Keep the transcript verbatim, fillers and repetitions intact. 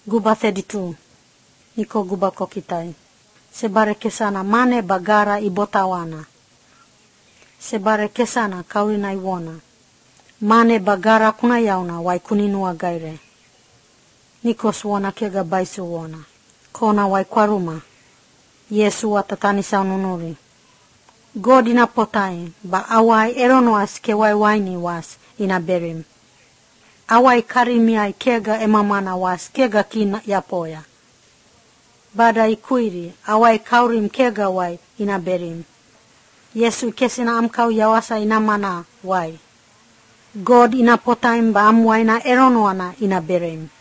Guba theditu. Niko guba kokitai. Sebare kesana mane bagara ibotawana. Sebare kesana kaurina iwona. Mane bagara kuna yauna wai kuninua gaire. Nikos wona kega baisu wona. Kona wai kwaruma. Yesu watatani saununuri. God ina potai, ba awai eronoas ke wai waini was ina berim. Awai karimiai kega emamana was kega kina yapoya. Bada ikuiri, awai kaurim kega wai ina berim. Yesu kesina amkau yawasa ina mana wai. God ina potaim ba amwa ina eronoana ina berim.